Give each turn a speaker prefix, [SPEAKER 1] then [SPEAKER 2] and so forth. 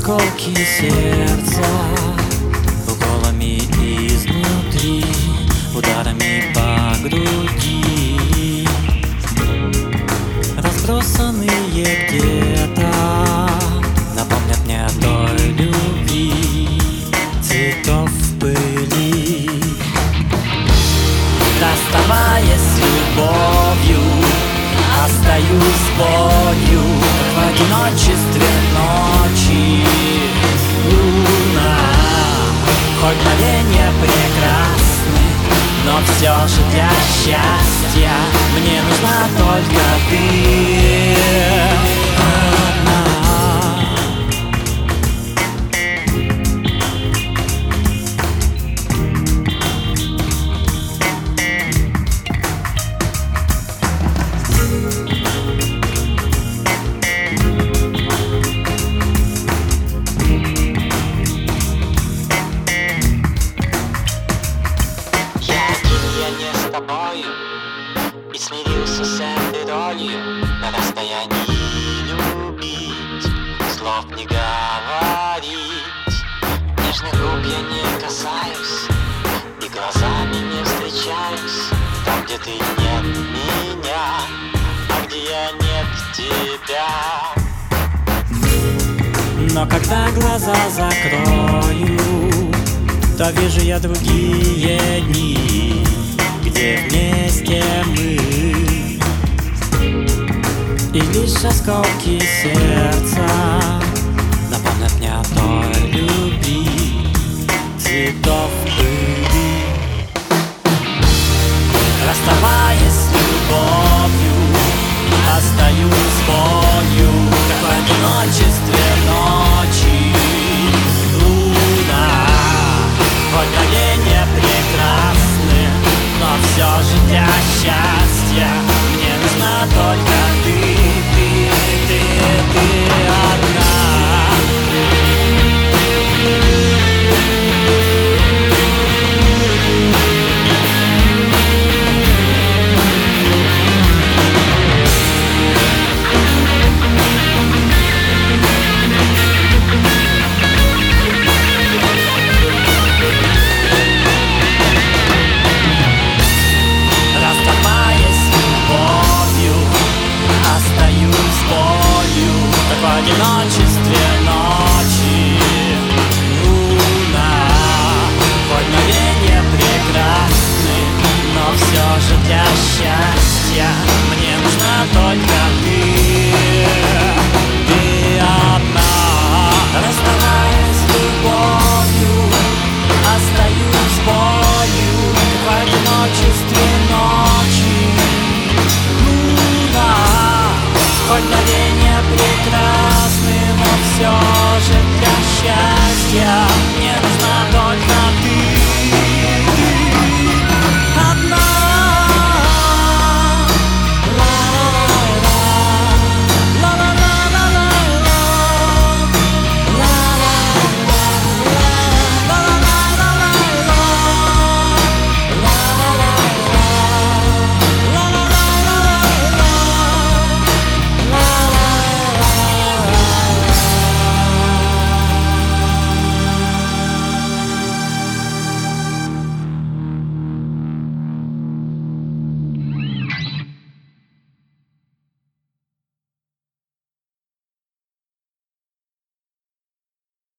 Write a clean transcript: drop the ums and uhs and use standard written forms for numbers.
[SPEAKER 1] осколки сердца, уколами изнутри, ударами по груди, разбросанные где-то, напомнят мне о той любви, цветов в пыли. Расставаясь с любовью, остаюсь с болью, как в одиночестве ночи. Луна, хоть мгновения прекрасны, но все же для счастья мне нужна только ты одна.
[SPEAKER 2] И смирился с этой ролью, на расстоянии любить, слов не говорить. Нежных губ я не касаюсь и глазами не встречаюсь. Там, где ты нет меня, а где я нет тебя.
[SPEAKER 1] Но когда глаза закрою, то вижу я другие дни, где вместе мы, и лишь осколки сердца напомнят мне о той любви, цветов в пыли. Расставаясь с любовью, остаюсь с болью, как в одиночестве ночи. Луна, хоть мгновения прекрасны, но все же для счастья мне нужна только ты, ты, ты, ты.